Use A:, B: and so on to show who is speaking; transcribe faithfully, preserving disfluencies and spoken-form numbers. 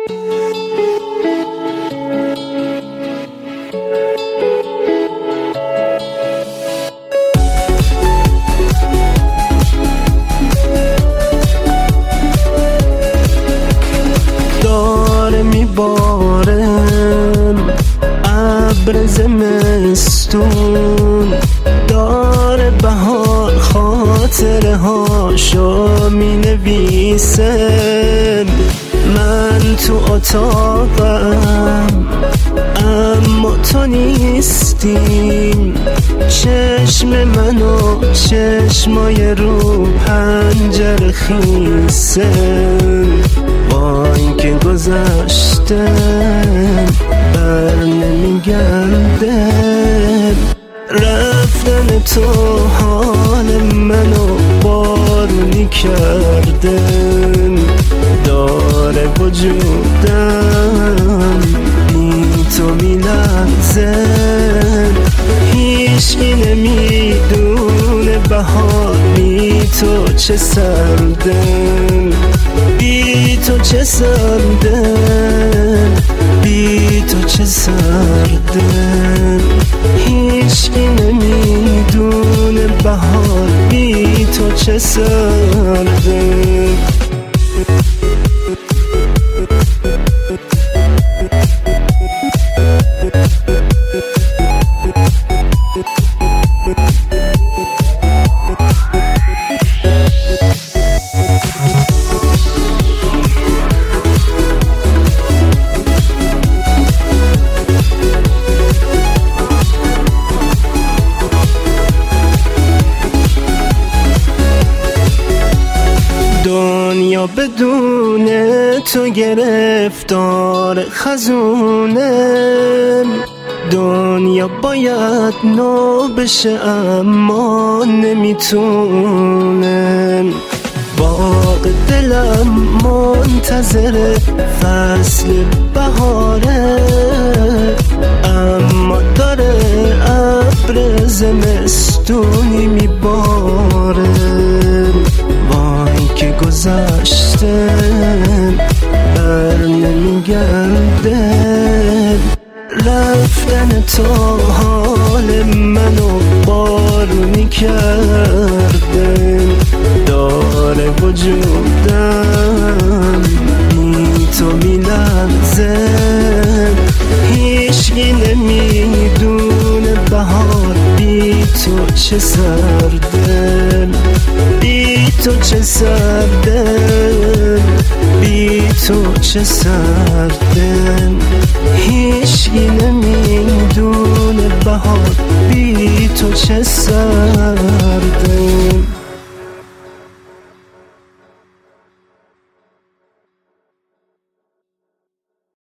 A: داره میبارم ابر زمستون، داره بهار خاطره هاشو می نویسم. من تو اتاقم اما تو نیستی، چشم منو چشمای رو پنجره خیسم. وای که گذشتم بر نمیگرده، رفتن تو حال منو بارونی کردن. داره وجودم بی تو میلرزه، هیچکی نمیدونه بهار بی تو چه سردم، بی تو چه سردم، بی تو چه سردم. هیچکی نمیدونه بهار بی تو چه سردم. دنیا بدون تو گرفتار خزونم، دنیا باید نو بشه اما نمیتونم. باغ دلم منتظر فصل بهاره، اما داره ابر زمستونی میباره. وای که گذشتم بر نمیگرده، رفتن تو حال منو بارونی کردن. داره وجودم بی تو میلرزه، هیچکی نمیدونه بهار بی تو چه سردم، بی تو چه سردم، بی تو چه سردم. هیچکی نمیدونه بهار بی تو چه سردم.